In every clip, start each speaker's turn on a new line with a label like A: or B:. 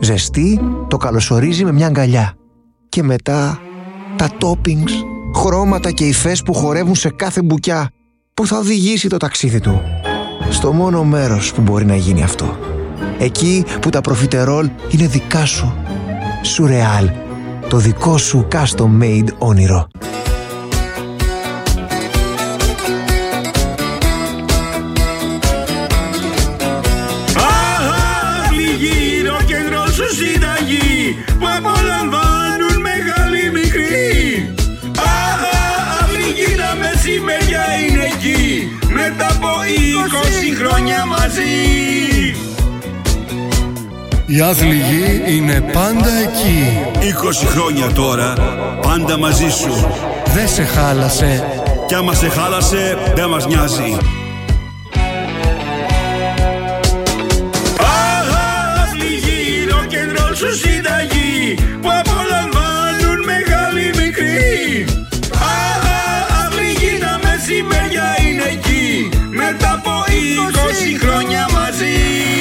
A: ζεστή, το καλωσορίζει με μια αγκαλιά. Και μετά τα toppings, χρώματα και υφές που χορεύουν σε κάθε μπουκιά, που θα οδηγήσει το ταξίδι του στο μόνο μέρος που μπορεί να γίνει αυτό. Εκεί που τα προφιτερόλ είναι δικά σου. Σουρεάλ, το δικό σου custom made όνειρο.
B: Γύρω κέντρο σου συνταγή που απολαμβάνουν μεγάλη μικρή. Αυληγή τα μεσημέρια είναι εκεί μετά από 20 χρόνια μαζί.
C: Η Άθληγη είναι πάντα εκεί.
B: 20 χρόνια τώρα, πάντα μαζί σου.
C: Δεν σε χάλασε.
B: Κι άμα σε χάλασε, δεν μας νοιάζει. Άθληγη, ροκ-ν-ρολ σου συνταγή που απολαμβάνουν μεγάλη μικρή. Αυληγή τα μεσημέρια είναι εκεί μετά από 20 χρόνια μαζί.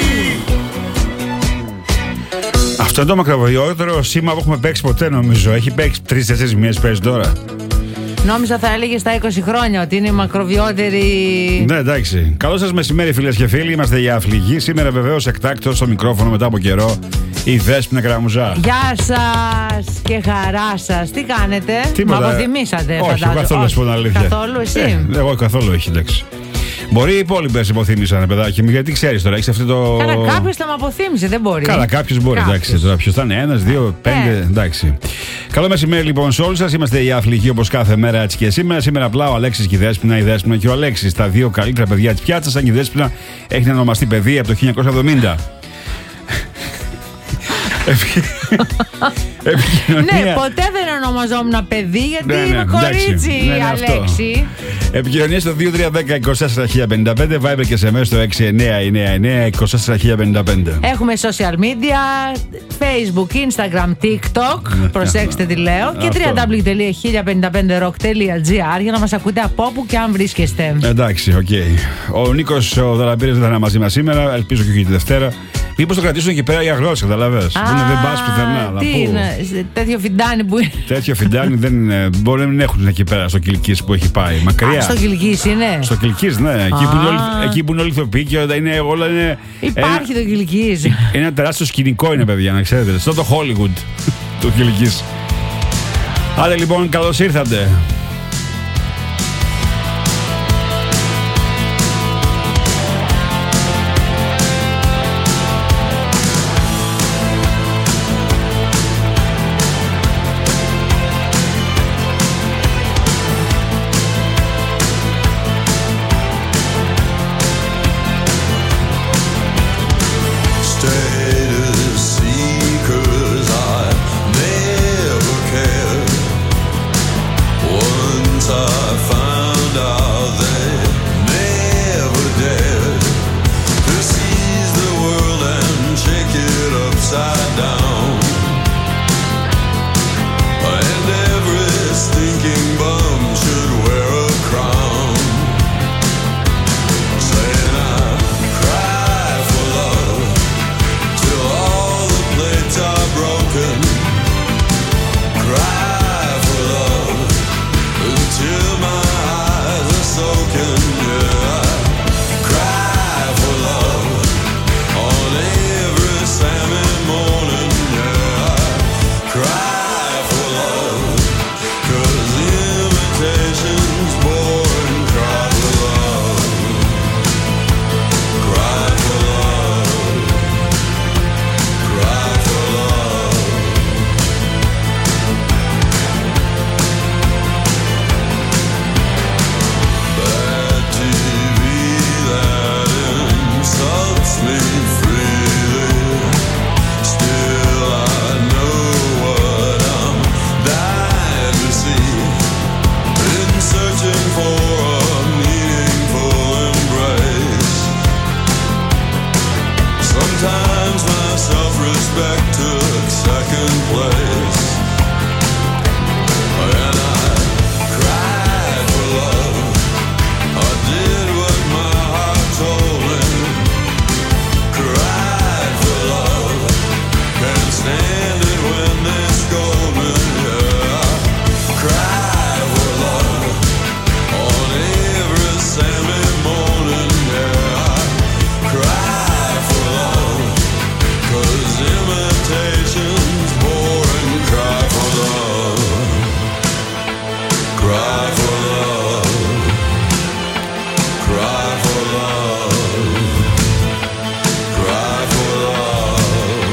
D: Αυτό είναι το μακροβιότερο σήμα που έχουμε παίξει ποτέ, νομίζω. Έχει παίξει 3-4 μήνες, παίζει τώρα.
E: Νόμιζα θα έλεγε στα 20 χρόνια ότι είναι η μακροβιότερη.
D: Ναι, εντάξει. Καλό σας μεσημέρι, φίλες και φίλοι. Είμαστε για Αφληγή. Σήμερα, βεβαίως, εκτάκτως στο μικρόφωνο μετά από καιρό η Δέσποινα Καραμουζά.
E: Γεια σας και χαρά σας. Τι κάνετε,
D: Τίποτα.
E: Μ' αποθυμήσατε,
D: Όχι,
E: φαντάζομαι.
D: καθόλου, να πω την αλήθεια.
E: Καθόλου, εσύ.
D: Εγώ καθόλου, όχι, εντάξει. Μπορεί οι υπόλοιπες υποθύμησαν, παιδάκι μου, γιατί ξέρεις τώρα, έχεις αυτό το.
E: Καλά, κάποιος θα με αποθύμησε, δεν μπορεί.
D: Καλά, κάποιος μπορεί, εντάξει. Τώρα ποιος θα είναι, 1, 2, 5, εντάξει. Καλό μεσημέρι λοιπόν σε όλους σας. Είμαστε η Αφληγή όπως κάθε μέρα, έτσι και σήμερα. Σήμερα απλά ο Αλέξης και η Δέσποινα, η Δέσποινα και ο Αλέξης. Τα δύο καλύτερα παιδιά της πιάτσας, αν και η Δέσποινα έχει ονομαστεί παιδί από το 1970.
E: Ναι, ποτέ δεν ονομαζόμουν παιδί, γιατί είμαι κορίτσι, Αλέξη.
D: Επικοινωνία στο 2310-24055, Viber και SMS στο 6999-24055.
E: Έχουμε social media, Facebook, Instagram, TikTok. Προσέξτε τι λέω. Και www.1055rock.gr για να μας ακούτε από όπου και αν βρίσκεστε.
D: Εντάξει, οκ. Ο Νίκος ο Δαλαμπύρης δεν θα είναι μαζί μας σήμερα. Ελπίζω και τη Δευτέρα. Μήπως το κρατήσουν εκεί πέρα οι αγρότες, καταλαβες. Που είναι, δεν πας πουθενά.
E: Τι είναι, τέτοιο φιντάνι που είναι.
D: Τέτοιο φιντάνι δεν είναι. Μπορεί να μην έχουν εκεί πέρα στο Κιλκής που έχει πάει. Μακριά.
E: Στο Κιλκής είναι.
D: Στο Κιλκής, ναι. Εκεί που είναι όλοι ηθοποιοί και όλα είναι.
E: Υπάρχει το Κιλκής.
D: Ένα τεράστιο σκηνικό είναι, παιδιά, να ξέρετε. Στο το Hollywood του Κιλκής. Άντε λοιπόν, καλώς ήρθατε.
F: Cried for love. 'cause imitation's boring. Cry for love. Cry for love. Cry for love. Cry for love.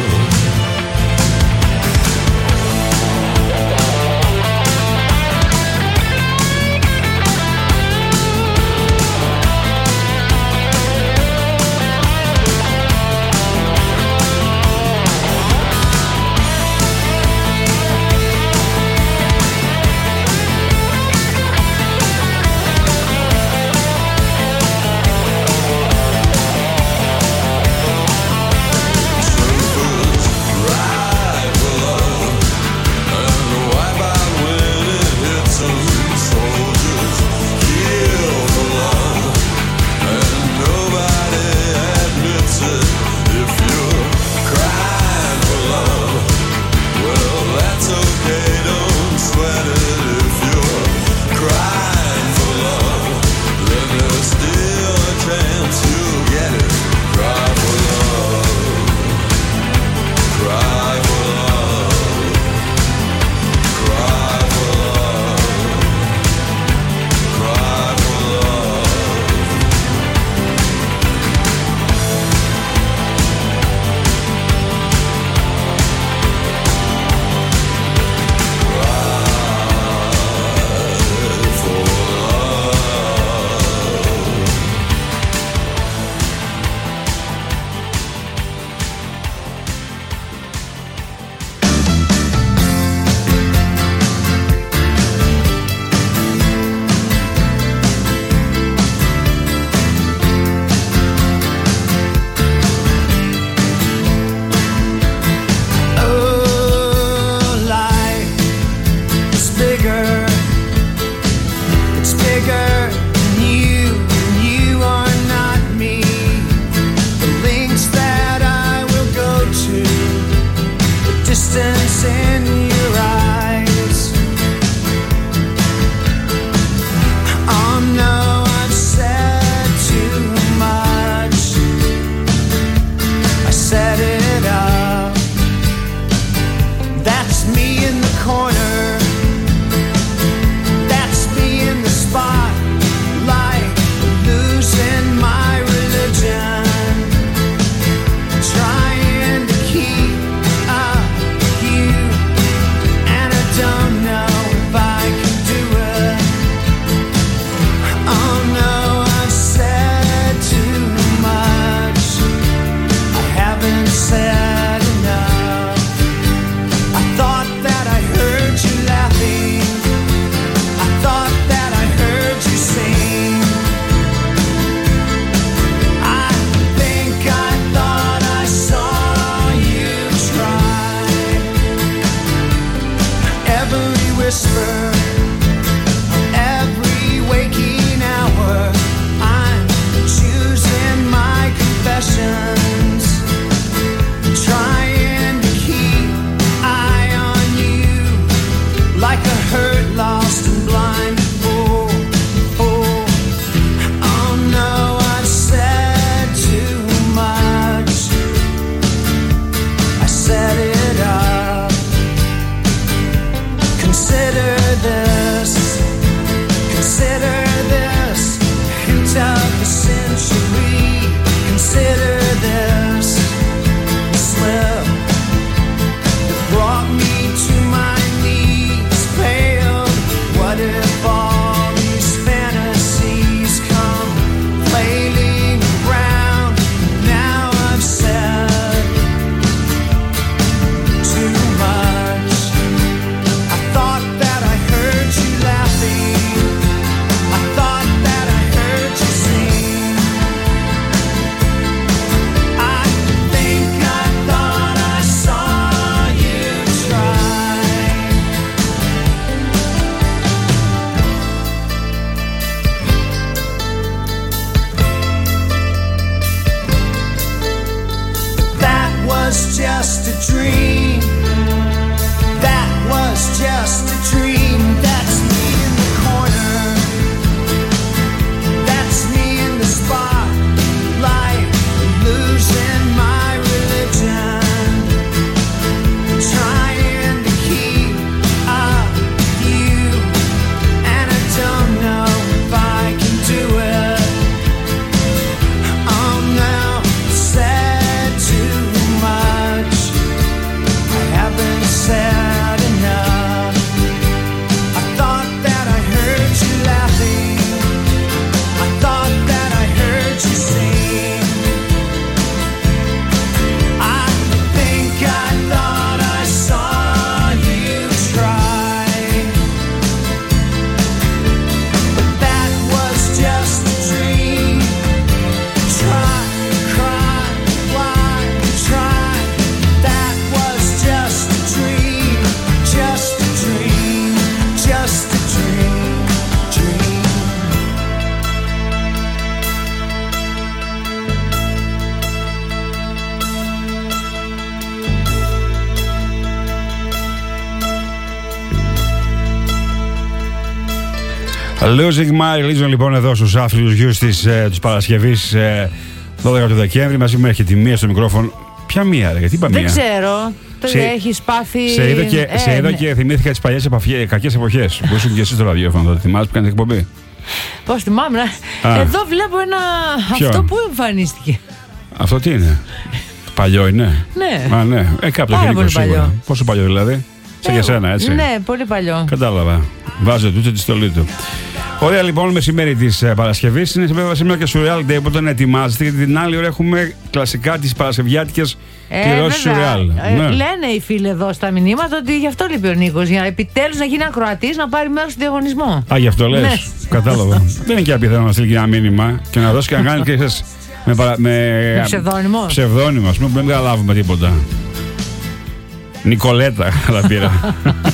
D: Losing My Religion λοιπόν εδώ στους άφιλους γιους της Παρασκευής 12 του Δεκέμβρη. Μαζί μου έρχεται τη Μία στο μικρόφωνο. Ποια Μία, ρε, γιατί είπα Μία?
E: Δεν ξέρω. Έχεις πάθει.
D: Σε είδα και θυμήθηκα τις παλιές κακές εποχές που ήσουν και εσείς στο ραδιόφωνο. Το θυμάσαι που κάνετε εκπομπή?
E: Πώς θυμάμαι. Εδώ βλέπω ένα.
D: Ποιο?
E: Αυτό που εμφανίστηκε.
D: Αυτό τι είναι? Παλιό είναι?
E: Ναι.
D: Α, ναι. Κάπου το γενικό σίγουρα. Πόσο παλιό δηλαδή? Σαν και σένα, έτσι.
E: Ναι, πολύ παλιό.
D: Κατάλαβα. Βάζω τούτο τη στολή του. Ωραία, λοιπόν, μεσημέρι τη Παρασκευή. Είναι βέβαια σήμερα και Surreal Day, οπότε να ετοιμάζεστε, γιατί την άλλη ώρα έχουμε κλασικά τις παρασκευιάτικες κληρώσεις Surreal.
E: Λένε οι φίλοι εδώ στα μηνύματα ότι γι' αυτό λείπει ο Νίκος, για επιτέλους να γίνει ακροατής, να πάρει μέρος στο διαγωνισμό.
D: Α, γι' αυτό λες?
E: Ναι.
D: Κατάλαβα. Δεν είναι και απίθανο να στείλει ένα μήνυμα και να δώσει και να κάνει και εσείς με
E: ψευδόνυμο.
D: Ψευδόνυμο, α πούμε, που δεν καταλάβουμε τίποτα. Νικολέτα θα πήρα.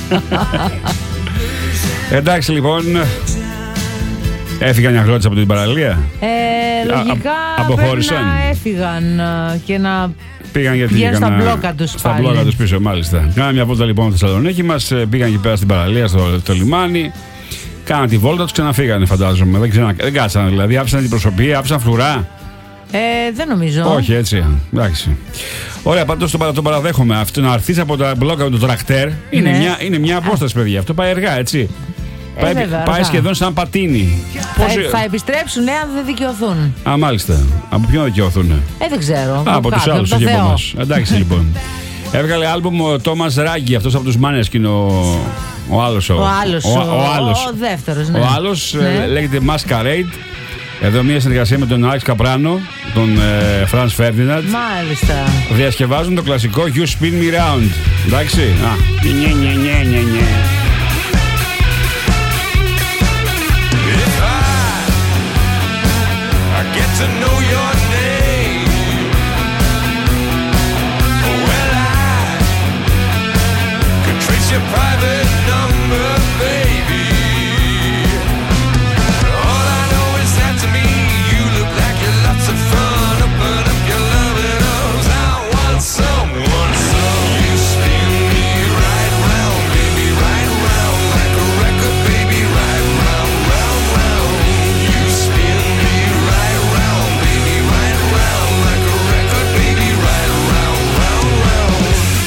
D: Εντάξει, λοιπόν. Έφυγαν οι αγρότες από την παραλία.
E: Λογικά
D: αποχώρησαν.
E: πρέπει να έφυγαν και να
D: πήγαν γιατί
E: βγαίνουν στα μπλόκα τους.
D: Στα μπλόκα τους πίσω, μάλιστα. Κάναμε μια βόλτα λοιπόν στη Θεσσαλονίκη μας. Πήγαν εκεί πέρα στην παραλία, στο λιμάνι. Κάναν τη βόλτα τους, ξαναφύγανε, φαντάζομαι. Δεν κάτσαν δηλαδή. Άφησαν την προσωπία, άφησαν φρουρά.
E: Δεν νομίζω.
D: Όχι, έτσι. Εντάξει. Ωραία, πάντως το παραδέχομαι. Αυτό να έρθεις από τα μπλόκα με το τρακτέρ είναι μια απόσταση, παιδιά. Αυτό πάει αργά, έτσι. Πάει σχεδόν σαν πατίνι.
E: Θα επιστρέψουν αν δεν δικαιωθούν.
D: Α, μάλιστα. Από ποιον δικαιωθούν?
E: Δεν ξέρω.
D: Από τους άλλους, όχι από εμάς. Εντάξει, λοιπόν. Έβγαλε άλμπουμ ο Τόμας Ράγκη, αυτός από τους Måneskin, ο άλλος.
E: Ο δεύτερος, ναι.
D: Ο άλλος λέγεται Masquerade. Εδώ μια συνεργασία με τον Άλεξ Καπράνο, τον Φρανς Φέρντιναντ.
E: Μάλιστα.
D: Διασκευάζουν το κλασικό You Spin Me Round. Εντάξει.
F: To know your name, well, I could trace your private number, baby. All I know is that to me you look like you're lots of fun. Open up your loving arms, I want someone. So you spin me right round, baby, right round like a record, baby, right round, round, round. You spin me right round, baby, right round like a record, baby, right round, round, round.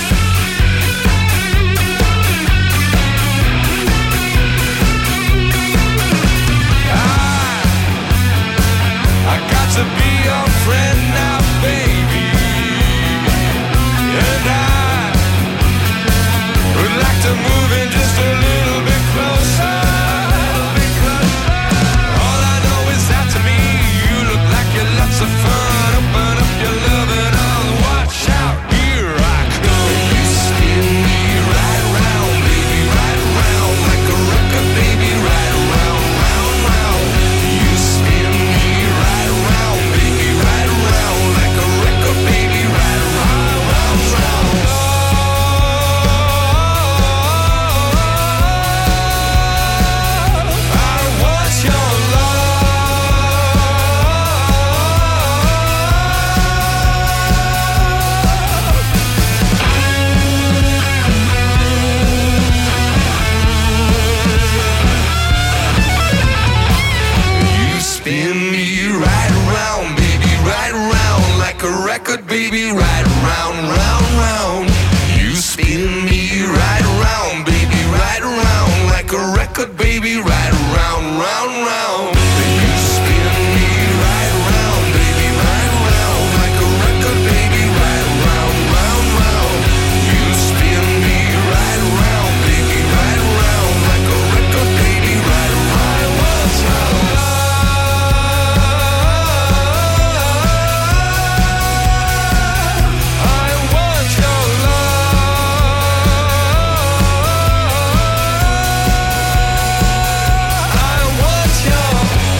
F: I got to be your friend now, baby, and I would like to move in just a little bit closer. All I know is that to me you look like you're lots of fun. Open up your loving arms, watch out, here I come. You spin me right round, baby, right round like a record, baby, right round, round, round. You spin me right round, baby, right round like a record, baby, right round, round, round. I want your You spin me right round, baby, right round like a record, baby, right round, round, round. You spin me right round, baby, right round like a record, baby, right round, round, round. You spin me right round, baby, right round like a record, baby, right round, round, round. You spin me right round, baby, right round like a record, baby, right round. I want your I want your I want your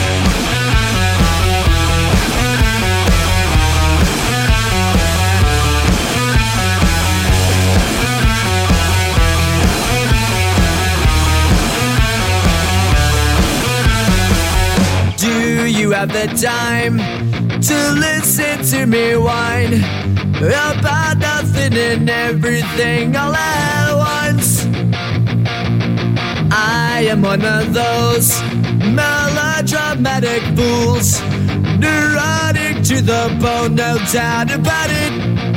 G: Do you have the time to listen to me whine about nothing and everything all at once? I am one of those dramatic fools, neurotic to the bone, no doubt about it.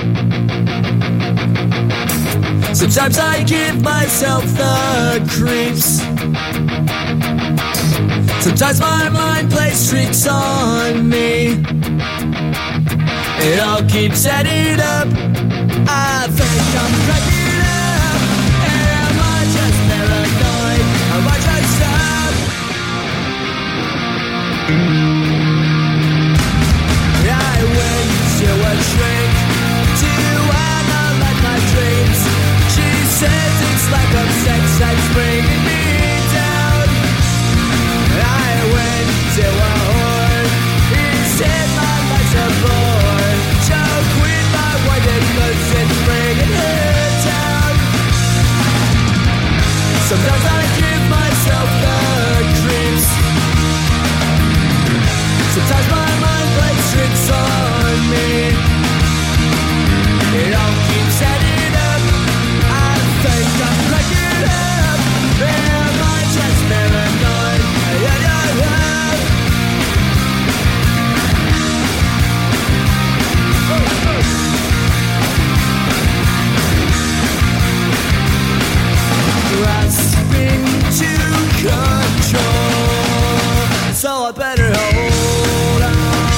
G: Sometimes I give myself the creeps. Sometimes my mind plays tricks on me. It all keeps adding up. I think I'm cracking up. Am I just paranoid? Am I just up? I went to a shrink to analyze my dreams. She says it's like a sex that's bringing me down. I went to a whore. He said my life's a bore. So quit my white cause it's bringing her down. Sometimes I give myself the creeps. Sometimes my mind plays tricks on me. It all keeps adding up. I think I'm cracking up. Am I just paranoid? Grasping to control, so I better hold on.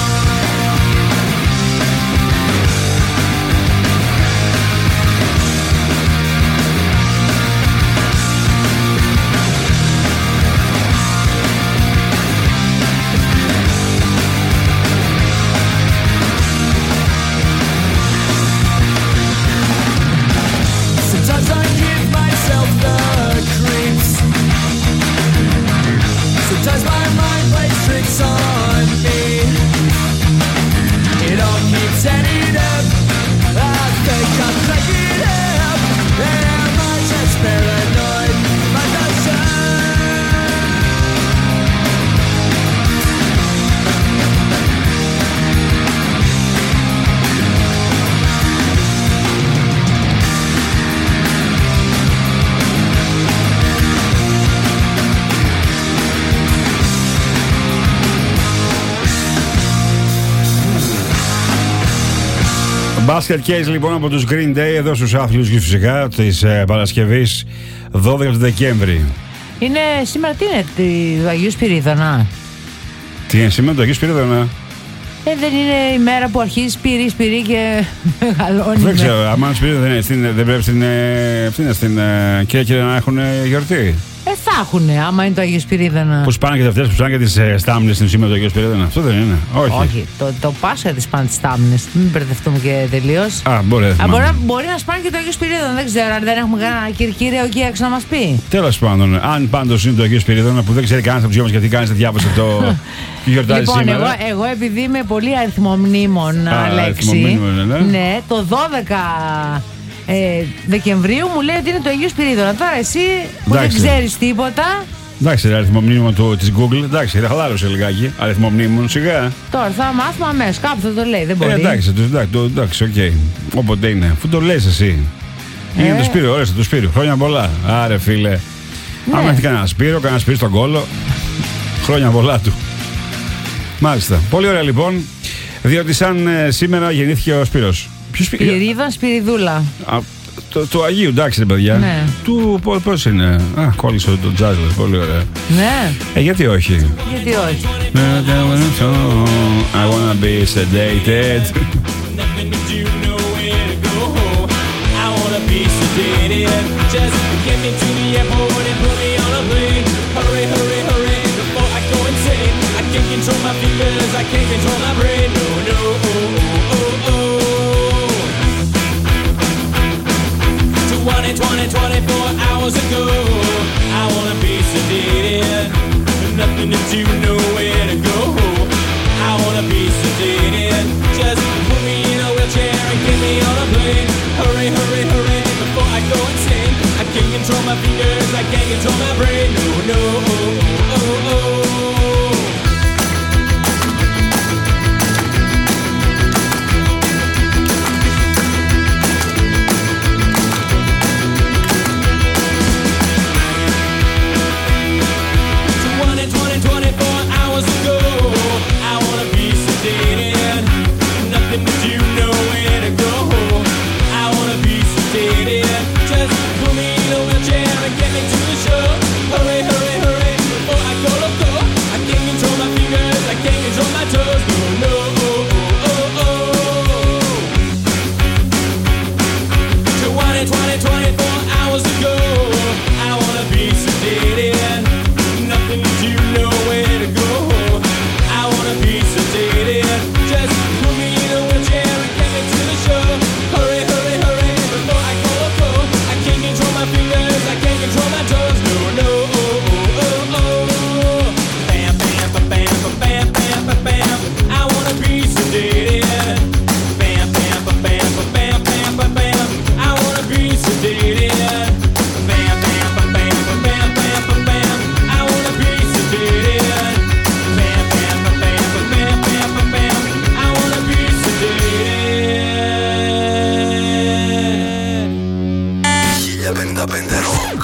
G: Sometimes I give myself the creeps. Sometimes my mind plays tricks on me. It all keeps adding up. I think I'm cracking up. Am I just paranoid? Am I just
D: Basket Case λοιπόν από τους Green Day εδώ στους άθλιους και φυσικά της Παρασκευής 12 του Δεκέμβρη.
E: Είναι σήμερα τι είναι, του Αγίου Σπυρίδωνα?
D: Τι είναι σήμερα το Αγίου Σπυρίδωνα?
E: Δεν είναι η μέρα που αρχίζει σπυρί και μεγαλώνει?
D: Δεν ξέρω, άμα Σπυρίδωνα δεν πρέπει στην Κέρκυρα να έχουν γιορτή.
E: Θα έχουνε, άμα είναι το Αγίου Σπυρίδωνα.
D: Πώς πάνε και αυτές που πάνε και τις στάμνες στην σήμερα το Αγίου Σπυρίδωνα? Αυτό δεν είναι? Όχι.
E: Το Πάσχα τις πάνε τις στάμνες. Μην μπερδευτούμε και τελείως. Μπορεί να σπάνε και το Αγίου Σπυρίδωνα. Δεν ξέρω αν δεν έχουμε κανένα κυρκύριο εκεί έξω να μας πει.
D: Τέλος πάντων, αν πάντως είναι το Αγίου Σπυρίδωνα που δεν ξέρει κανένας από τους δυο μας γιατί κανείς δεν διάβασε το γιορτάζει
E: λοιπόν,
D: σήμερα.
E: Εγώ επειδή είμαι πολύ αριθμομνήμων, Αλέξη. Ναι, το 12 Δεκεμβρίου μου λέει ότι είναι το Αγίου Σπυρίδωνα. Τώρα εσύ που δεν ξέρεις τίποτα.
D: Εντάξει, αριθμομνήμων της Google. Εντάξει, θα χαλάρωσε λιγάκι. Αριθμομνήμων, σιγά.
E: Τώρα θα μάθουμε αμέσως. Κάπου θα το λέει, δεν μπορεί.
D: Εντάξει, οκ. Όποτε είναι. Αφού το λες εσύ. Είναι το Σπύριο, ωραία, το Σπύριο. Χρόνια πολλά. Άρε, φίλε.
E: Ναι.
D: Άμα έχει κανένα Σπύριο στον κόλο. Χρόνια πολλά του. Μάλιστα. Πολύ ωραία λοιπόν. Διότι σαν σήμερα γεννήθηκε ο Σπύρος.
E: Σπυρίδων, Σπυριδούλα.
D: Το Αγίου, εντάξει ρε παιδιά.
E: Ναι.
D: Πώς είναι? Κόλλησε το τζάζλες, πολύ ωραία.
E: Ναι.
D: Γιατί όχι?
E: Γιατί όχι?
D: I wanna be sedated.
H: Nothing to do, nowhere to go. I wanna be sedated. Just get me to the airport and put me on a plane. Hurry, hurry, hurry, before I go insane. I can't control my fingers, I can't control my brain. No, no, oh, oh, oh. 24 hours ago, I wanna be sedated. Nothing to do, nowhere to go. I wanna be sedated. Just put me in a wheelchair and get me on a plane. Hurry, hurry, hurry, before I go insane. I can't control my fingers, I can't control my brain. No, no, oh, oh, oh. Hours ago, 24 hours ago. I wanna be sedated, nothing to do, nowhere to go. I wanna be sedated, just put me in a wheelchair and get me to the show. Hurry, hurry, hurry, before I call a pro. I can't control my fingers, I can't control my toes. No, no, oh, oh, oh, oh. Bam, bam, ba, bam, ba, bam, bam, ba, bam. I wanna be sedated. Bam, bam, ba, bam, ba, bam, bam, ba, bam. I wanna be sedated. Bam, bam, ba, bam, ba, bam, bam, ba, bam. I wanna be sedated. Bam, bam, ba, bam, ba, bam, bam, ba, bam. I wanna be sedated.
F: 1055 Rock.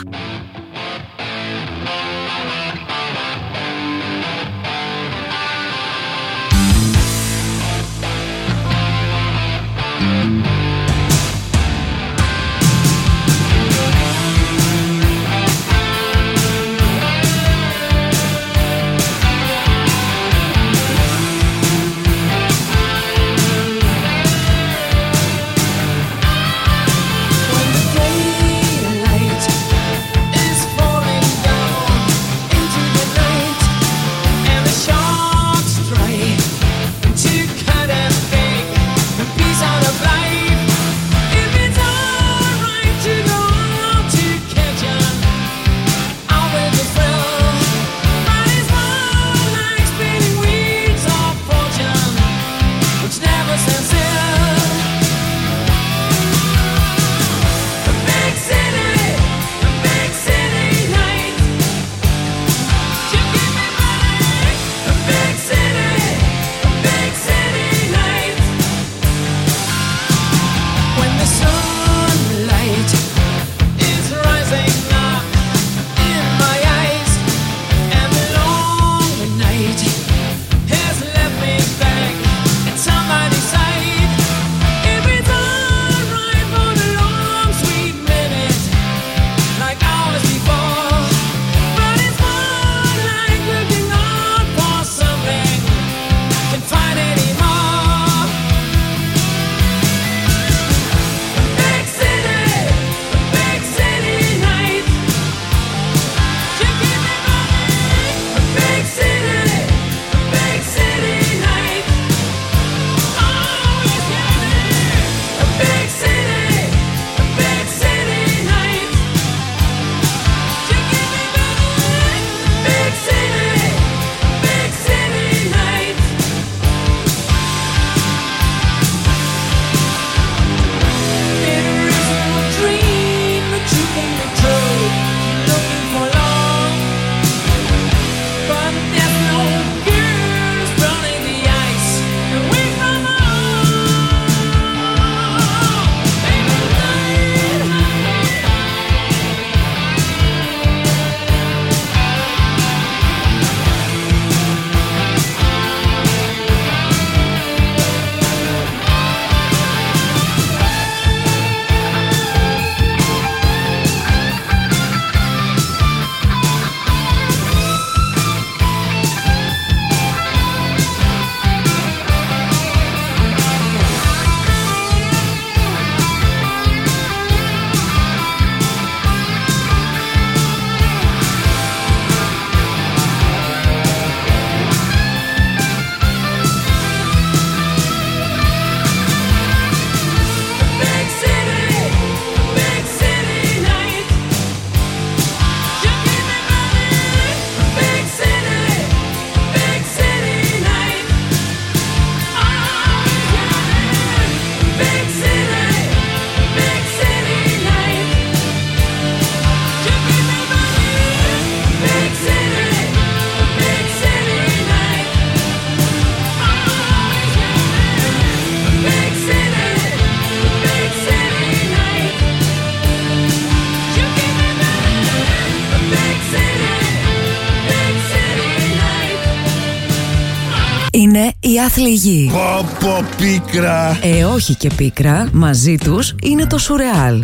I: Είναι οι άθλοι γη.
J: Πω πίκρα.
I: Όχι και πίκρα. Μαζί τους είναι το Σουρεάλ.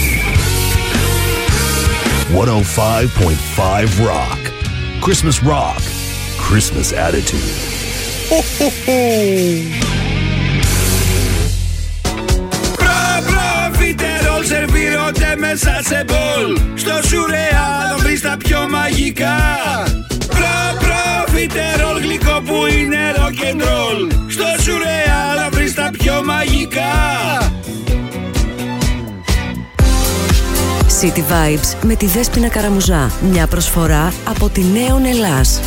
J: 105.5 Rock. Christmas Rock. Christmas attitude.
B: Profiterol, servirotero. μέσα σε μπολ. Στο Σουρεάλ θα βρεις τα πιο μαγικά. Προφιτερόλ, γλυκό που είναι rock and roll. Στο Σουρεάλ θα βρεις τα πιο μαγικά.
I: City Vibes με τη Δέσποινα Καραμουζά. Μια προσφορά από τη Νέον Ελλάς.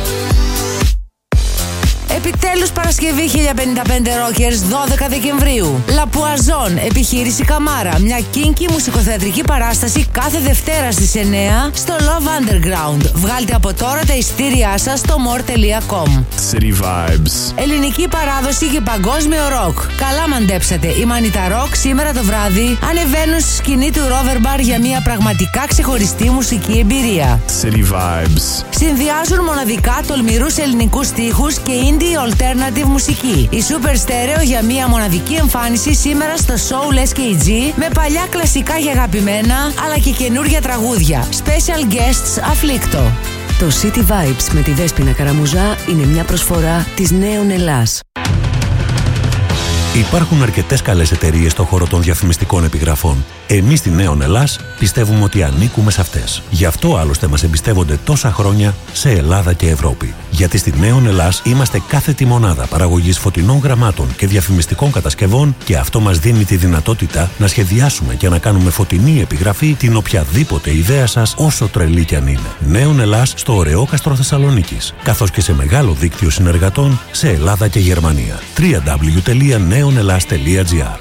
E: Επιτέλους Παρασκευή 1055 Rockers 12 Δεκεμβρίου. Λαπουαζόν, επιχείρηση Καμάρα. Μια κίνκι μουσικοθεατρική παράσταση κάθε Δευτέρα στις 9 στο Love Underground. Βγάλτε από τώρα τα ειστήριά σας στο more.com.
J: City Vibes.
E: Ελληνική παράδοση και παγκόσμιο ροκ. Καλά μαντέψατε. Οι Μανιτά Ροκ σήμερα το βράδυ ανεβαίνουν στη σκηνή του Rover Bar για μια πραγματικά ξεχωριστή μουσική εμπειρία.
J: City Vibes.
E: Συνδυάζουν μοναδικά τολμηρούς ελληνικούς στίχους και indie alternative μουσική. Η Super Stereo για μια μοναδική εμφάνιση σήμερα στο show Les KG με παλιά κλασικά και αγαπημένα αλλά και καινούργια τραγούδια. Special guests Afflicto.
I: Το City Vibes με τη Δέσποινα Καραμουζά είναι μια προσφορά της Νέων Ελλάς.
K: Υπάρχουν αρκετές καλές εταιρείες στον χώρο των διαφημιστικών επιγραφών. Εμείς στη Νέον Ελλάς πιστεύουμε ότι ανήκουμε σε αυτές. Γι' αυτό άλλωστε μας εμπιστεύονται τόσα χρόνια σε Ελλάδα και Ευρώπη. Γιατί στη Νέον Ελλάς είμαστε κάθετη μονάδα παραγωγής φωτεινών γραμμάτων και διαφημιστικών κατασκευών και αυτό μας δίνει τη δυνατότητα να σχεδιάσουμε και να κάνουμε φωτεινή επιγραφή την οποιαδήποτε ιδέα σας, όσο τρελή κι αν είναι. Νέον Ελλάς στο Ωρεόκαστρο Θεσσαλονίκης, καθώς και σε μεγάλο δίκτυο συνεργατών σε Ελλάδα και Γερμανία. www.neonelas.gr.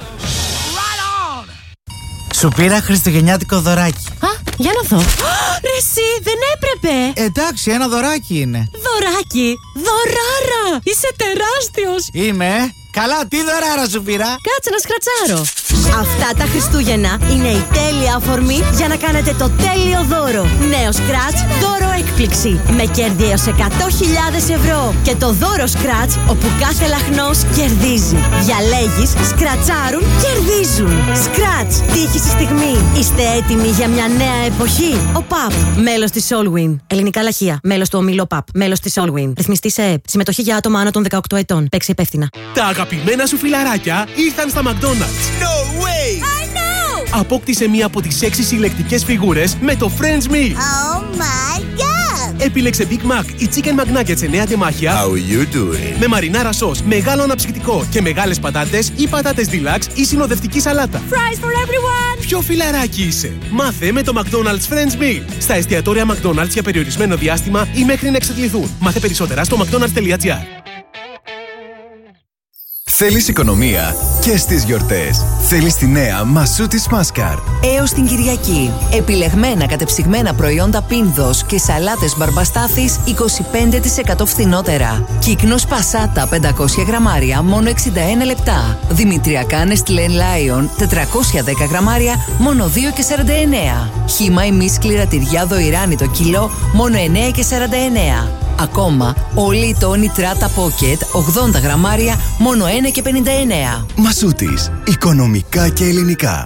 L: Σου πήρα χριστουγεννιάτικο δωράκι.
E: Α, για να δω. Ρε εσύ, δεν έπρεπε.
L: Εντάξει, ένα δωράκι είναι.
E: Δωράκι, δωράρα. Είσαι τεράστιος.
L: Είμαι. Καλά, τι δωράρα σου πήρα.
M: Κάτσε να σκρατσάρω. Αυτά τα Χριστούγεννα είναι η τέλεια αφορμή για να κάνετε το τέλειο δώρο. Νέο Scratch, δώρο έκπληξη. Με κέρδη έως 100.000 ευρώ. Και το δώρο Scratch, όπου κάθε λαχνός κερδίζει. Διαλέγεις, σκρατσάρουν, κερδίζουν. Scratch, τύχη στη στιγμή. Είστε έτοιμοι για μια νέα εποχή. Ο ΠΑΠ, μέλος της Allwyn. Ελληνικά λαχεία, μέλος του ομίλου ΠΑΠ. Μέλος της Allwyn. Ρυθμιστή σε ΕΠ. Συμμετοχή για άτομα άνω των 18 ετών. Παίξε υπεύθυνα.
N: Τα αγαπημένα σου φιλαράκια ήρθαν στα McDonald's.
G: No way!
M: I know!
N: Απόκτησε μία από τις 6 συλλεκτικές φιγούρες με το Friends Meal.
M: Oh my god!
N: Επίλεξε Big Mac ή Chicken McNuggets σε νέα τεμάχια.
J: How you doing?
N: Με μαρινάρα σος, μεγάλο αναψυκτικό και μεγάλες πατάτες ή πατάτες deluxe ή συνοδευτική σαλάτα.
M: Fries for everyone!
N: Ποιο φιλαράκι είσαι? Μάθε με το McDonald's Friends Meal. Στα εστιατόρια McDonald's για περιορισμένο διάστημα ή μέχρι να εξαντληθούν. Μάθε περισσότερα στο mcdonalds.gr.
O: Θέλεις οικονομία και στις γιορτές. Θέλεις τη νέα Μασούτης Μάσκαρ.
I: Έως την Κυριακή. Επιλεγμένα κατεψυγμένα προϊόντα Πίνδος και σαλάτες μπαρμπαστάθης 25% φθηνότερα. Κύκνος Πασάτα 500 γραμμάρια μόνο 61 λεπτά. Δημητριακά Nestlé Lion 410 γραμμάρια μόνο 2,49. Χύμα ημίς κληρατηριά Δοϊράνη το κιλό μόνο 9,49. Ακόμα, όλοι οι τόνοι Τράτα Pocket 80 γραμμάρια μόνο 1,59.
O: Μασούτης. Οικονομικά και ελληνικά.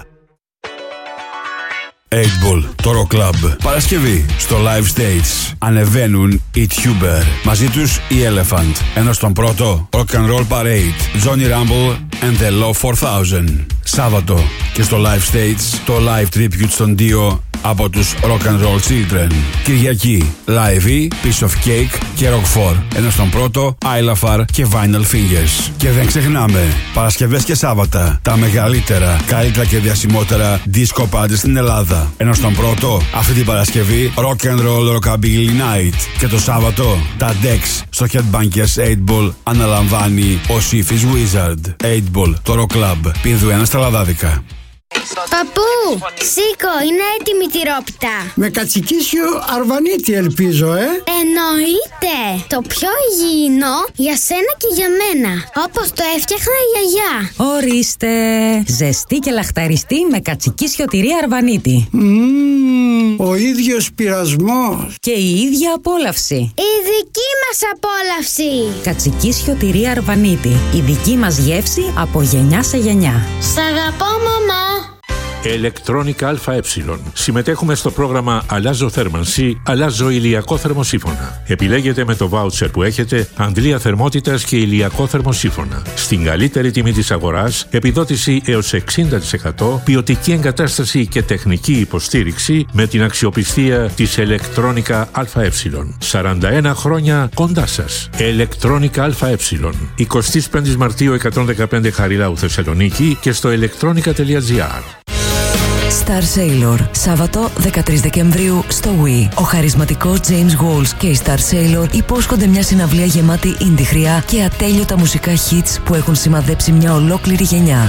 D: 8ball, το Rock Club. Παρασκευή στο Live Stage. Ανεβαίνουν οι Tuber. Μαζί τους οι Elephant. Ενώ στον πρώτο Rock and Roll Parade. Johnny Rumble and the Low 4000. Σάββατο και στο Live Stage το live tribute στον Dio από τους Rock and Roll Children. Κυριακή Live E, Piece of Cake και Rock 4. Ενώ στον πρώτο Ailafar και Vinyl Fingers. Και δεν ξεχνάμε, Παρασκευές και Σάββατα τα μεγαλύτερα, καλύτερα και διασημότερα disco party στην Ελλάδα. Ενώ στον πρώτο αυτή την Παρασκευή Rock and Roll Rockabilly Night. Και το Σάββατο τα Dex στο Headbangers 8ball αναλαμβάνει ο Syphis Wizard. 8ball, το Rock Club. Πίνδου 1 στα Λαδάδικα.
P: Παππού, σήκω, είναι έτοιμη τη τυρόπιτα.
Q: Με κατσικίσιο αρβανίτη ελπίζω,
P: Εννοείται. Το πιο υγιεινό για σένα και για μένα. Όπως το έφτιαχνα η γιαγιά.
R: Ορίστε. Ζεστή και λαχταριστή με κατσικίσιο τυρί αρβανίτη.
Q: Ο ίδιος πειρασμός.
R: Και η ίδια απόλαυση.
P: Η δική μας απόλαυση.
R: Κατσικίσιο τυρί αρβανίτη. Η δική μας γεύση από γενιά σε γενιά.
P: Σ' αγαπώ, μαμά.
S: Electronica ΑΕ. Συμμετέχουμε στο πρόγραμμα Αλλάζω θέρμανση, αλλάζω ηλιακό θερμοσύφωνα. Επιλέγετε με το βάουτσερ που έχετε αντλία θερμότητας και ηλιακό θερμοσύφωνα. Στην καλύτερη τιμή της αγοράς, επιδότηση έως 60%, ποιοτική εγκατάσταση και τεχνική υποστήριξη με την αξιοπιστία της Electronica ΑΕ. 41 χρόνια κοντά σας. Electronica ΑΕ. 25 Μαρτίου 115 Χαριλάου Θεσσαλονίκη και στο electronica.gr.
I: Star Sailor, Σάββατο 13 Δεκεμβρίου στο Wii. Ο χαρισματικός James Walls και η Star Sailor υπόσχονται μια συναυλία γεμάτη indie χρειά και ατέλειωτα μουσικά hits που έχουν σημαδέψει μια ολόκληρη γενιά.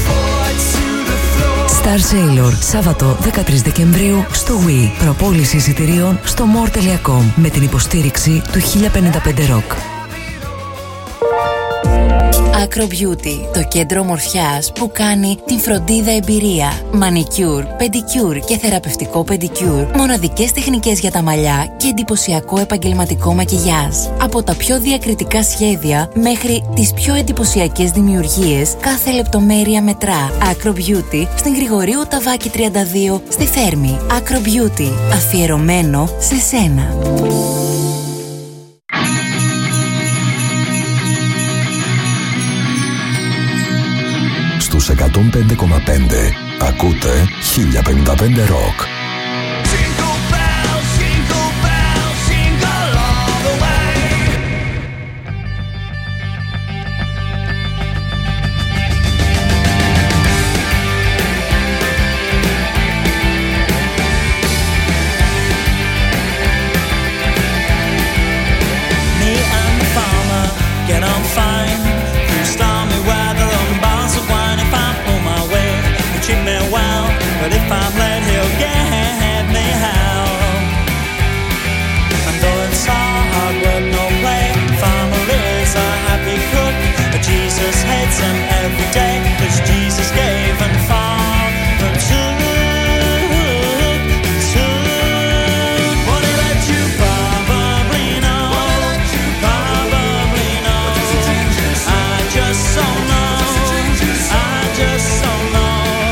I: Star Sailor, Σάββατο 13 Δεκεμβρίου στο Wii. Προπόληση εισιτηρίων στο more.com με την υποστήριξη του 1055 Rock.
T: Acro Beauty, το κέντρο ομορφιάς που κάνει την φροντίδα εμπειρία. Μανικιούρ, πεντικιούρ και θεραπευτικό πεντικιούρ. Μοναδικές τεχνικές για τα μαλλιά και εντυπωσιακό επαγγελματικό μακιγιάζ. Από τα πιο διακριτικά σχέδια μέχρι τις πιο εντυπωσιακές δημιουργίες, κάθε λεπτομέρεια μετρά. Acro Beauty στην Γρηγορίου Ταβάκη 32 στη Θέρμη. Acro Beauty, αφιερωμένο σε σένα.
J: Στους 105,5 ακούτε 1055 Rock.
U: But if I'm led, he'll get me how. And though it's hard work, no play, farmer is a happy cook. But Jesus hates him every day, 'cause Jesus gave and farmer took. What did let you probably know? Probably know. I just so know. I just so know.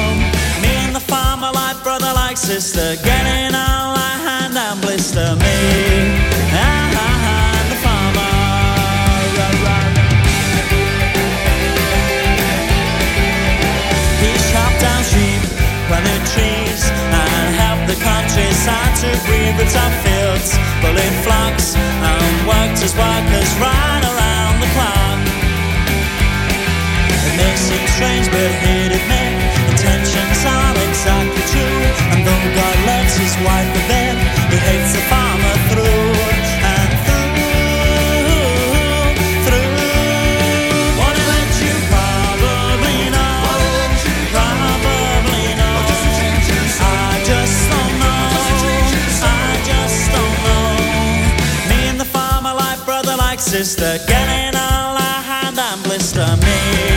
U: Sister, getting all I hand and blister me. The farmer. He chopped down sheep, planted trees, and helped the countryside to breathe. Ripped out fields, bullied flocks, and worked his workers right around the clock. It may seem strange, but he did make intentions are exactly true. And though God loves his wife a bit, he hates the farmer through and through. What did let you probably know? Probably know. I just don't know. I just don't know. Me and the farmer like brother like sister, getting all I hand and blister me.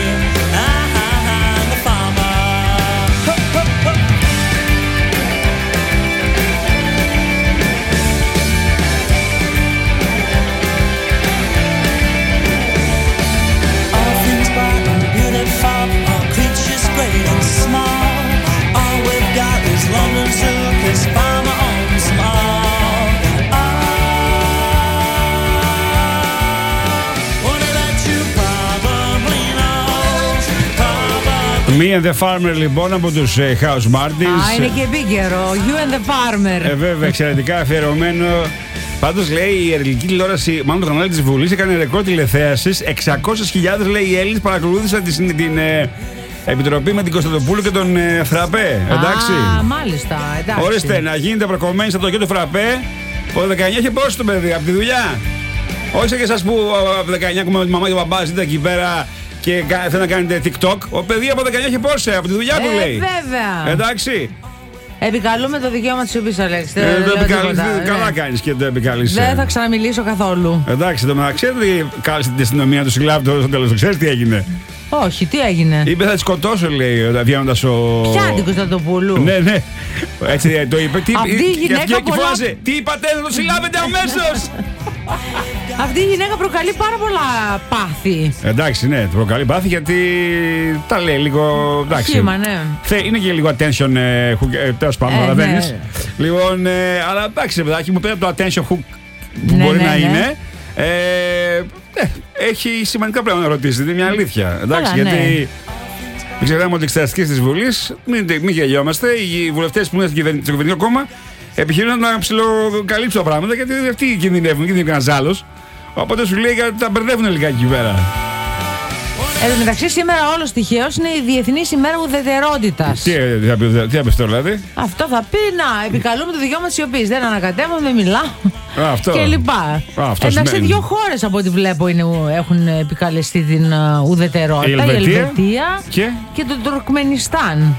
D: Me and the Farmer λοιπόν από τους House Martins.
E: Είναι και επίκαιρο. You and the Farmer.
D: Βέβαια, εξαιρετικά αφιερωμένο. Πάντως λέει η ελληνική τηλεόραση, μάλλον το κανάλι της Βουλής, έκανε ρεκόρ τηλεθέασης. 600.000 λέει οι Έλληνες παρακολούθησαν την επιτροπή με την Κωνσταντοπούλου και τον Φραπέ. Εντάξει.
E: Μάλιστα, εντάξει.
D: Ορίστε, να γίνετε προκομμένοι στο και του Φραπέ. Ο 19 είχε πόσο το παιδί από τη δουλειά. Όχι σαν και εσάς που από 19 ακόμα με τη μαμά και ο μπαμπάς είστε εκεί πέρα και θέλετε να κάνετε TikTok. Ο παιδί από 19 είχε πόσο από τη δουλειά του λέει.
E: Βέβαια.
D: Εντάξει.
E: Επικαλούμε το δικαίωμα της σιωπής, Αλέξη.
D: Καλά κάνεις και το επικαλείς.
E: Δεν θα ξαναμιλήσω καθόλου.
D: Εντάξει, το μεταξύ ότι κάλεσε την αστυνομία του συλλάβει στο τέλος. Ξέρεις τι έγινε?
E: Όχι, τι έγινε?
D: Είπε θα τη σκοτώσω, λέει, βγαίνοντας ο.
E: Ποια την Κωνσταντοπούλου?
D: Ναι, ναι. Έτσι το είπε.
E: Αυτή η γυναίκα
D: και φώνασε. Τι είπατε, θα το συλλάβετε αμέσως.
E: Αυτή η γυναίκα προκαλεί πάρα πολλά πάθη.
D: Εντάξει, ναι, προκαλεί πάθη γιατί τα λέει λίγο. Εντάξει.
E: Χήμα, ναι.
D: Είναι και λίγο attention τέλος πάντων, καταλαβαίνεις.
E: Ναι.
D: Λοιπόν, αλλά εντάξει, παιδάκι μου, πέρα από το attention hook που μπορεί να είναι. Έχει σημαντικά πράγματα να ρωτήσετε, είναι μια αλήθεια. Εντάξει, γιατί. Μην ξεχνάμε ότι εξεταστικές της Βουλής, μην γελιόμαστε, οι βουλευτές που είναι στο κυβερνητικό κόμμα επιχειρούν να ψιλοκαλύψουν τα πράγματα γιατί αυτοί κινδυνεύουν, κινδυνεύει κανένας άλλος. Οπότε σου λέει ότι τα μπερδεύουν λιγάκι εκεί πέρα.
E: Εν τω μεταξύ, σήμερα όλος τυχαίως είναι η Διεθνής ημέρα ουδετερότητας.
D: Τι θα πει αυτό δηλαδή?
E: Αυτό θα πει να επικαλούμε το δικαίωμα της σιωπής. Δεν ανακατεύομαι, δεν μιλάω.
D: Αυτό.
E: Και λοιπά. Εντάξει, 2 χώρες από ό,τι βλέπω έχουν επικαλεστεί την ουδετερότητα. Η Ελβετία και το Τουρκμενιστάν.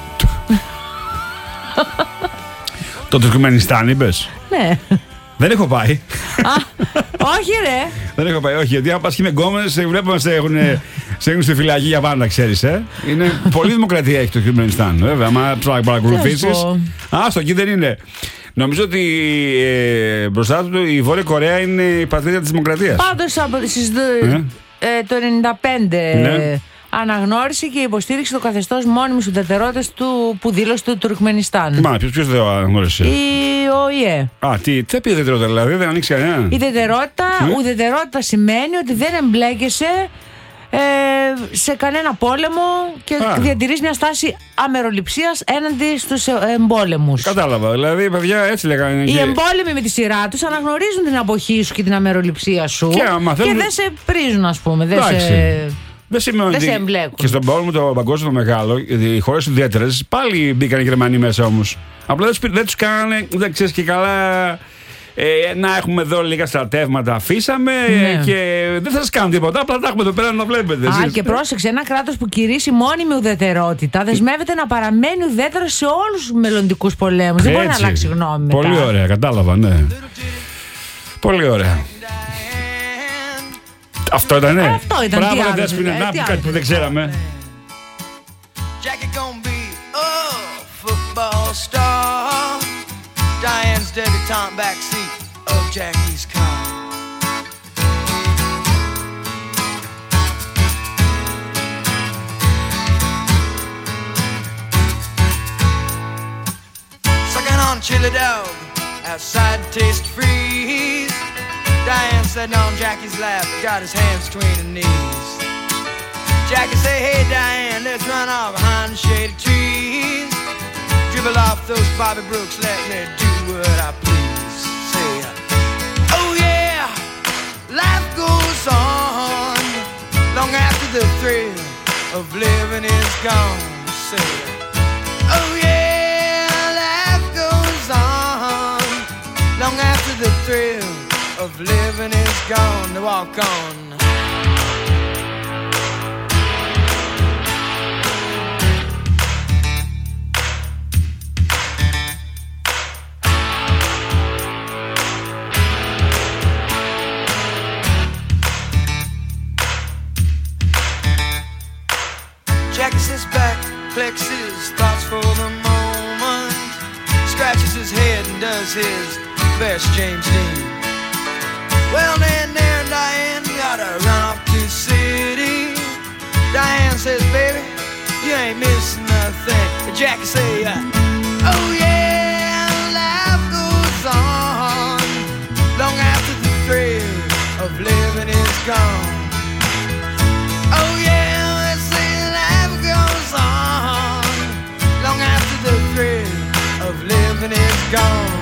D: Το Τουρκμενιστάν είπες?
E: Ναι.
D: Δεν έχω πάει.
E: Όχι ρε.
D: Δεν έχω πάει, όχι. Γιατί αν πας και με γκόμενες, βλέπουμε σε έχουν στη φυλακή για πάντα, ξέρεις. Είναι πολύ δημοκρατία έχει το Τουρκμενιστάν. Βέβαια, άμα παρακολουθήσεις. Στο εκεί δεν είναι. Νομίζω ότι μπροστά του η Βόρεια Κορέα είναι η πατρίδα της δημοκρατίας.
E: Πάντως το 1995 αναγνώρισε και υποστήριξε το καθεστώς μόνιμης ουδετερότητας που δήλωσε το Τουρκμενιστάν.
D: Μα ποιος δεν το αναγνώρισε?
E: Η ΟΗΕ.
D: Τι θα πει ουδετερότητα δηλαδή, δεν ανοίξει κανένα?
E: Η ουδετερότητα σημαίνει ότι δεν εμπλέκεσαι σε κανένα πόλεμο και διατηρείς μια στάση αμεροληψίας έναντι στους εμπόλεμους.
D: Κατάλαβα, δηλαδή παιδιά έτσι λέγανε.
E: Οι εμπόλεμοι με τη σειρά τους αναγνωρίζουν την αποχή σου και την αμεροληψία σου και δεν σε πρίζουν, ας πούμε.
D: Δεν σημαίνει ότι
E: εμπλέκουν.
D: Και στον πόλεμο το παγκόσμιο μεγάλο, οι χώρες ιδιαίτερες, πάλι μπήκαν οι Γερμανοί μέσα όμως. Απλά δεν τους κάνανε, δεν ξέρεις και καλά. Να έχουμε εδώ λίγα στρατεύματα, αφήσαμε και δεν θα σας κάνουν τίποτα. Απλά τα έχουμε εδώ πέρα να βλέπετε.
E: Και πρόσεξε, ένα κράτος που κηρύσσει μόνιμη ουδετερότητα δεσμεύεται να παραμένει ουδέτερο σε όλους τους μελλοντικούς πολέμους. Δεν μπορεί να αλλάξει γνώμη μετά.
D: Πολύ ωραία, κατάλαβα, ναι. Πολύ ωραία. Αυτό ήταν,
E: Αυτό ήταν.
D: Μπράβο, ρε Δέσποινα, να πει κάτι που δεν ξέραμε.
G: Diane's debutante backseat of Jackie's car. Sucking on chili dog, outside taste freeze. Diane sitting on Jackie's lap, got his hands between her knees. Jackie say, hey Diane, let's run off behind the shady trees. Dribble off those Bobby Brooks, let me do what I please. Say, oh yeah, life goes on long after the thrill of living is gone. Say, oh yeah, life goes on long after the thrill of living is gone. To walk on. Jackie sits back, collects his thoughts for the moment, scratches his head and does his best James Dean. Well then there Diane gotta run off to the city. Diane says, baby, you ain't missing nothing. Jackie say, oh yeah, life goes on long after the thrill of living is gone. Oh yeah, on long after the thrill of living is gone.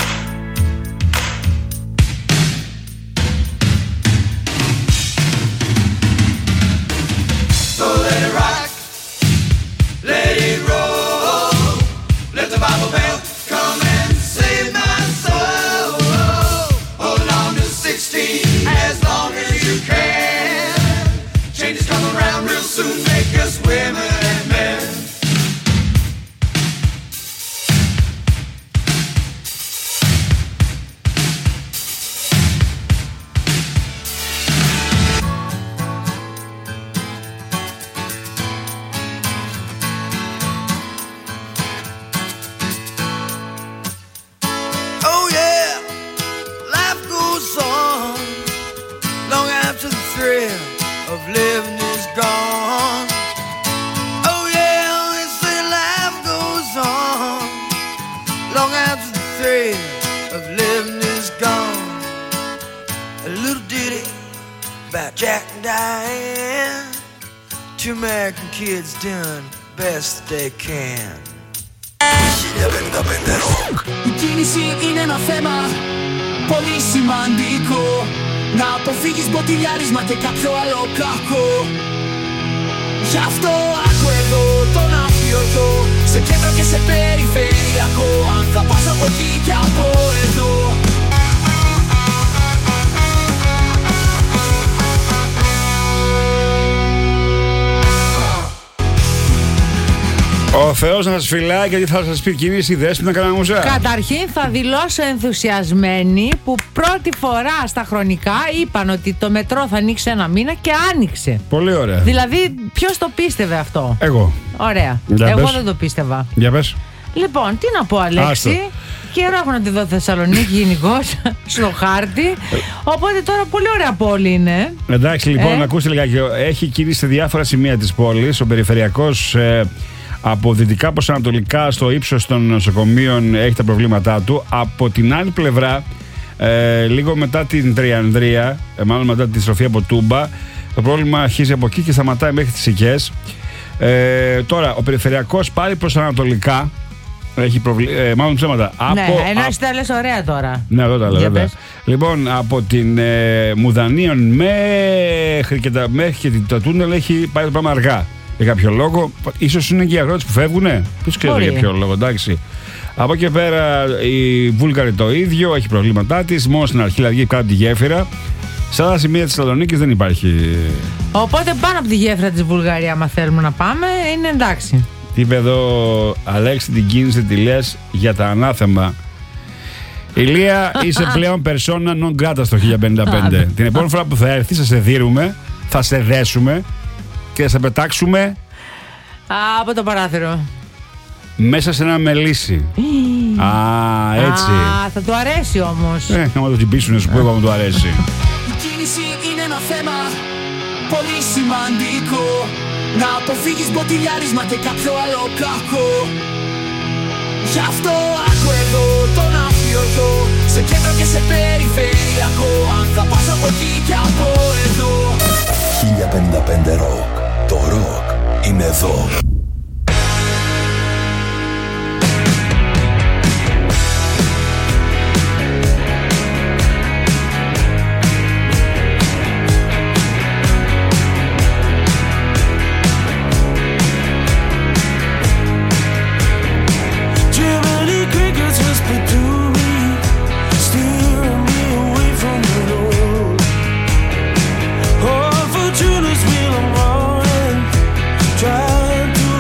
G: So let it rock, let it roll, let the Bible bell come and save my soul. Hold on to 16 as long as you can. Changes come around real soon, make us women. long after the thrill of living is gone. A little ditty about Jack and Diane. Two American kids doing best they can.
A: Η κίνηση είναι ένα θέμα πολύ σημαντικό. Να αποφύγεις μποτιλιάρισμα και κάποιο άλλο κακό. Γι' αυτό άκου εδώ τον αφιωτό, σε κέντρο και σε περιφερειακό. Αν θα πας από εκεί και από εδώ.
D: Ο Θεός να σας φυλάει, γιατί θα σας πει κίνηση ιδέες να κάναμε μουζέα.
E: Καταρχήν θα δηλώσω ενθουσιασμένη που πρώτη φορά στα χρονικά είπαν ότι το μετρό θα ανοίξει ένα μήνα και άνοιξε.
D: Πολύ ωραία.
E: Δηλαδή ποιος το πίστευε αυτό?
D: Εγώ.
E: Ωραία.
D: Για
E: Εγώ
D: πες.
E: δεν το πίστευα.
D: Για πες.
E: Λοιπόν, τι να πω, Αλέξη. Καιρό έχω να τη δω Θεσσαλονίκη γενικώς στο χάρτη. Οπότε τώρα πολύ ωραία πόλη είναι. Εντάξει,
D: λοιπόν, ακούστε λιγάκι. Έχει κίνηση σε διάφορα σημεία της πόλης. Ο περιφερειακός από δυτικά προς ανατολικά στο ύψος των νοσοκομείων έχει τα προβλήματά του. Από την άλλη πλευρά, λίγο μετά την Τριανδρία, μάλλον μετά τη στροφή από Τούμπα, το πρόβλημα αρχίζει από εκεί και σταματάει μέχρι τις Σικές. Τώρα, ο περιφερειακός πάλι προς ανατολικά έχει μάλλον ψέματα.
E: Ναι, ενώ εσύ τα λες ωραία τώρα.
D: Ναι, εδώ τα λέω, βέβαια. Λοιπόν, από την Μουδανίων μέχρι και το τούνελ έχει πάει το πράγμα αργά. Για κάποιο λόγο, ίσως είναι και οι αγρότες που φεύγουνε. Ποιος ξέρει για ποιο λόγο, εντάξει. Από εκεί πέρα η Βούλγαρη το ίδιο, έχει προβλήματά της. Μόνο στην αρχή, δηλαδή κάτω από τη γέφυρα. Σε άλλα σημεία της Θεσσαλονίκης δεν υπάρχει. Οπότε πάνω από τη γέφυρα της Βουλγαρία, άμα θέλουμε να πάμε, είναι εντάξει. Τι είπε εδώ, Αλέξη, την κίνηση τη λες για τα ανάθεμα. Ηλία, είσαι πλέον persona non grata στο 1055. Την επόμενη φορά που θα έρθει, θα σε δίνουμε, θα σε δέσουμε και θα σε πετάξουμε
E: από το παράθυρο
D: μέσα σε ένα μελίσι. Έτσι.
E: Θα του αρέσει όμως.
D: Άμα το τσιμπήσουνε, σου πω εγώ μου του αρέσει.
A: Η κίνηση είναι ένα θέμα πολύ σημαντικό. Να αποφύγεις μποτιλιάρισμα και κάποιο άλλο κακό. Γι' αυτό άκου εδώ τον αφιωτό, σε κέντρο και σε περιφερειακό. Αν θα πας από εκεί και από εδώ.
O: 1055 ροκ. Το ροκ είναι εδώ.
G: Trying to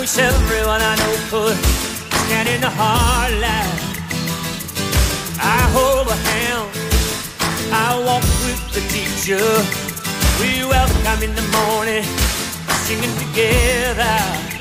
H: wish everyone I know could stand in the hard light. I hold a hand, I walk with the teacher. We welcome in the morning, singing together.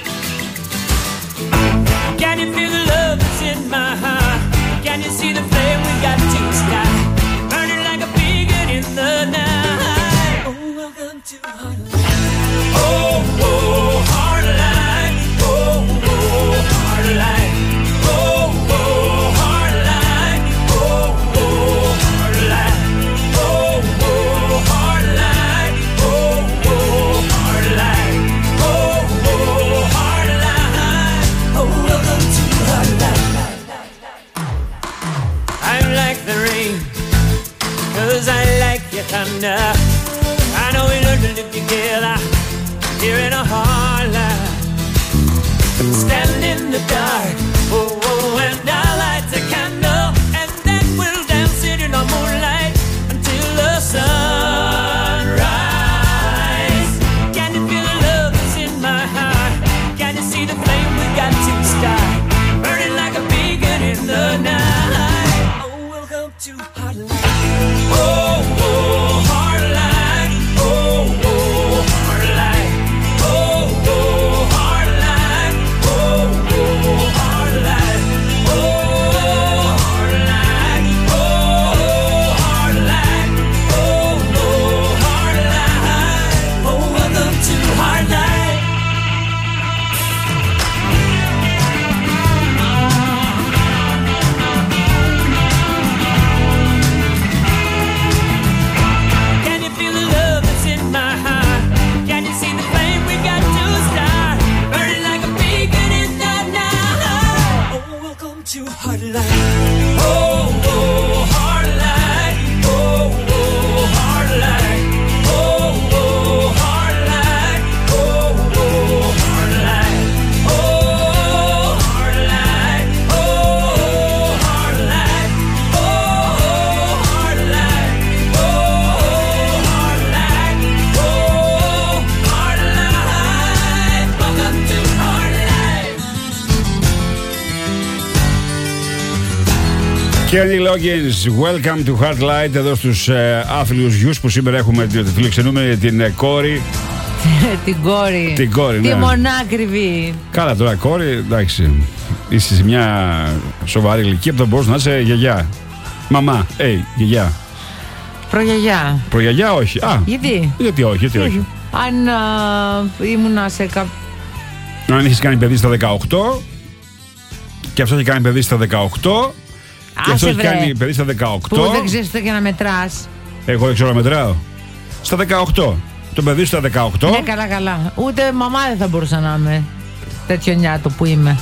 H: Can you feel the love that's in my heart? Can you see the flame we got to start? Burning like a beacon in the night. Oh, welcome to Heartline. Oh, oh, Heartline. Oh, oh, Heartline. Oh, oh, Heartline. Oh, oh, Heartline. Oh, oh, Heartline. Oh, oh, Heartline. Oh, oh, Heartline. Oh, welcome to Heartline. I'm like the rain, 'cause I like your thunder. I know we learned to live together here in a hard life. Stand in the dark, oh, oh, and I'll light a candle, and then we'll dance it in the moonlight until the sunrise. Can you feel the love that's in my heart? Can you see the flame we got to start? Burning like a beacon in the night. Oh, welcome to Heartline. Oh, oh, Heartline. Oh, oh, Heartline. Oh, oh, Heartline. Oh, oh, Heartline. Oh, Heartline. Oh, Heartline. Oh, oh, Heartline. Oh, welcome to Heartline. Can you feel the love that's in my heart? Can you see the flame we got to start? Burning like a beacon in the night. Oh, welcome to Heartline. Oh, oh, Heartline. Oh, oh, Heartline. Oh, oh, Heartline. Oh, oh, Heartline. Oh, Heartline. Oh, Heartline. Oh, Heartline. Oh, Heartline. Oh, Heartline. Welcome to Heartline.
D: Kenny Loggins, welcome to Heartlight, εδώ στους άθλιους γιους που σήμερα έχουμε φιλοξενούμε την κόρη.
E: Την κόρη.
D: Την κόρη,
E: Τη
D: ναι.
E: μονάκριβη.
D: Καλά τώρα κόρη, εντάξει. Είσαι σε μια σοβαρή ηλικία που θα μπορούσε να είσαι γιαγιά. Μαμά, γιαγιά.
E: Προγιαγιά.
D: Προγιαγιά όχι. Α,
E: Γιατί
D: όχι, γιατί όχι.
E: Αν ήμουνα σε
D: Αν είχες κάνει παιδί στα 18 και αυτό έχει κάνει παιδί στα 18 και αυτό έχει κάνει παιδί στα 18.
E: Που δεν ξέρεις το και να μετράς.
D: Εγώ δεν ξέρω να μετράω. Στα 18. Το παιδί στα 18.
E: Ναι, καλά. Ούτε μαμά δεν θα μπορούσα να είμαι. Τέτοιο νιάτο που είμαι.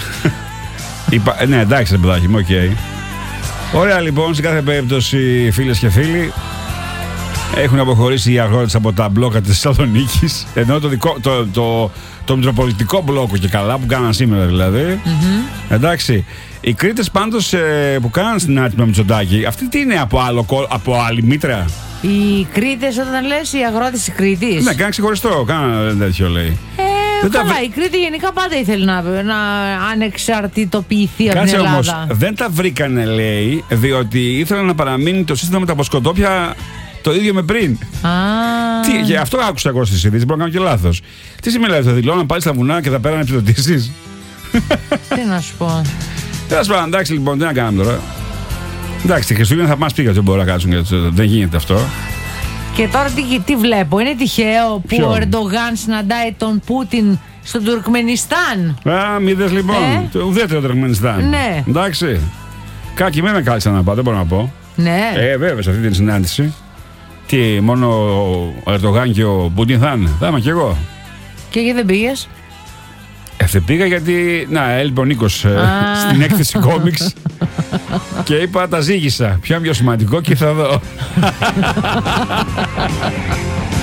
D: Ναι, εντάξει, ρε παιδάκι μου, οκ. Ωραία, λοιπόν, σε κάθε περίπτωση, φίλες και φίλοι, έχουν αποχωρήσει οι αγρότες από τα μπλόκα της Θεσσαλονίκης. Ενώ το μητροπολιτικό μπλόκο και καλά που κάναν σήμερα δηλαδή. Εντάξει. Οι Κρήτες πάντως που κάναν στην άτυπα Μητσοτάκη, αυτή τι είναι από άλλη μήτρα?
E: Οι Κρήτες, όταν λες οι αγρότες της Κρήτης.
D: Ναι, κάναν ξεχωριστό, κάναν τέτοιο λέει.
E: Καλά, η Κρήτη γενικά πάντα ήθελε να ανεξαρτητοποιηθεί από την Ελλάδα.
D: Όμως, δεν τα βρήκανε λέει, διότι ήθελαν να παραμείνει το σύστημα με τα αποσκοτόπια το ίδιο με πριν. Και αυτό άκουσα εγώ στις ειδήσεις, μπορώ να κάνω και λάθος. Τι σημαίνει δηλαδή, θα δηλώναν πάλι στα βουνά και θα πέρανε επιδοτήσεις?
E: Τι να σου πω.
D: Τέλος πάντων, εντάξει λοιπόν, τι να κάνουμε τώρα. Εντάξει, τη Χριστούγεννα θα μας πει γιατί δεν μπορούν να κάτσουν, δεν γίνεται αυτό.
E: Και τώρα τι βλέπω, είναι τυχαίο που ο Ερντογάν συναντάει τον Πούτιν στο Τουρκμενιστάν?
D: Μη δες λοιπόν, ουδέτερο Τουρκμενιστάν.
E: Ναι.
D: Εντάξει. Κάποιοι με κάλεσαν να πάω, δεν μπορώ να πω.
E: Ναι.
D: Βέβαια, σε αυτή την συνάντηση. Τι, μόνο ο Ερντογάν και ο Πούτιν θα είναι? Θα είμαι κι εγώ.
E: Και γιατί δεν πήγες?
D: Δεν πήγα γιατί, έλειπε ο Νίκος στην έκθεση κόμιξ και είπα τα ζήγησα. Ποιο είναι πιο σημαντικό και θα δω.